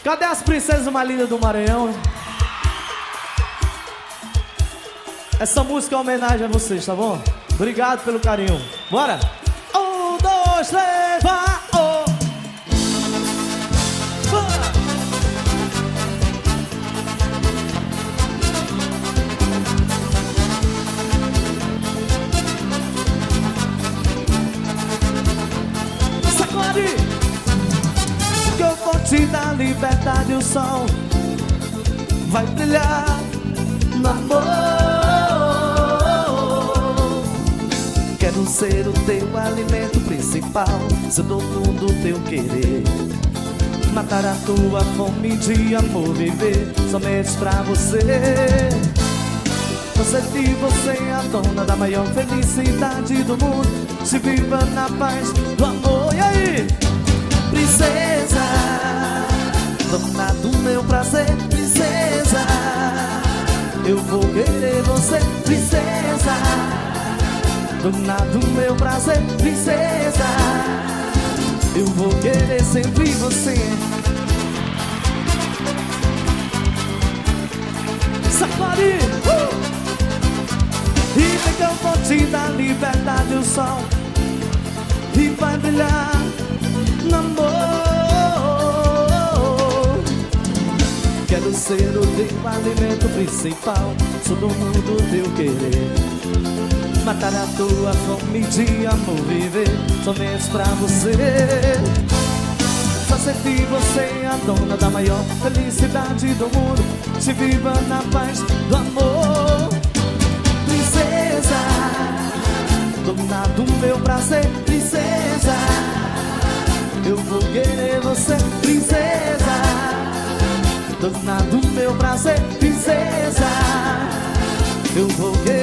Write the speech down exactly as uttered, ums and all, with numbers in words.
Cadê as princesas mais lindas do Maranhão? Essa música é uma homenagem a vocês, tá bom? Obrigado pelo carinho. Bora! Um, dois, três, vai! Oh. Bora! Sacode! Que eu vou te dar liberdade, o sol vai brilhar no amor. Quero ser o teu alimento principal, ser dono do teu querer, matar a tua fome de amor, viver somente pra você. Você de você é a dona da maior felicidade do mundo. Se viva na paz do amor. E aí? Princesa, dona do meu prazer, princesa, eu vou querer você, princesa, dona do meu prazer, princesa, eu vou querer sempre você. Sacode! Uh! E vem que eu vou te dar liberdade, o sol e vai brilhar no amor. Quero ser o teu alimento principal, sou dono do teu querer, matar a tua fome de amor, viver somente pra você. Fazer de você a dona da maior felicidade do mundo. Se viva na paz do amor. Princesa, dona do meu prazer, princesa, eu vou querer você, princesa, dona do meu prazer, princesa, eu vou querer